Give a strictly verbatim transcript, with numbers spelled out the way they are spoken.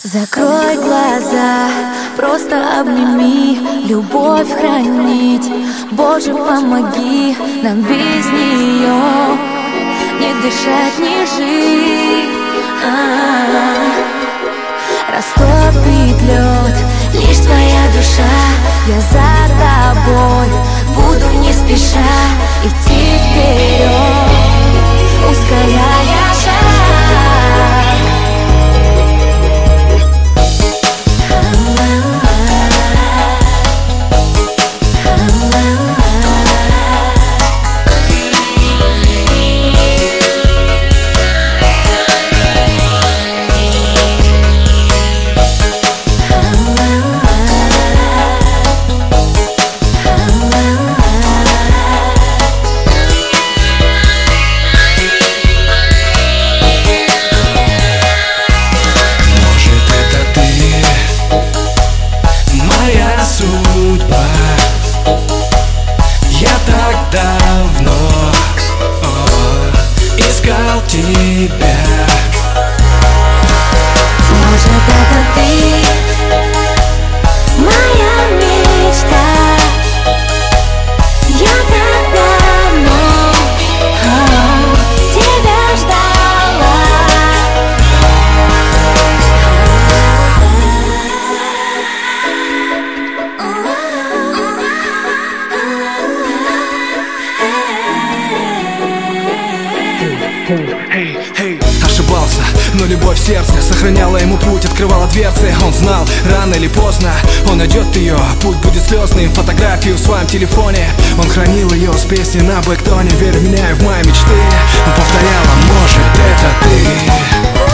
Закрой глаза, просто обними, любовь хранить. Боже, помоги нам без нее не дышать, не жить. А-а-а. Растопит лед лишь твоя душа. Я за тобой буду не спеша идти вперед, ускоряя шаг. Давно о, искал тебя. Может, это ты, моя мечта. Я так давно о, тебя ждала. Эй, эй, ошибался, но любовь в сердце сохраняла ему путь, открывала дверцы. Он знал, рано или поздно он найдет ее. Путь будет слезным, фотографию в своем телефоне он хранил ее с песней на бэктоне. Верь в меня и в мои мечты, он повторяла: может, это ты.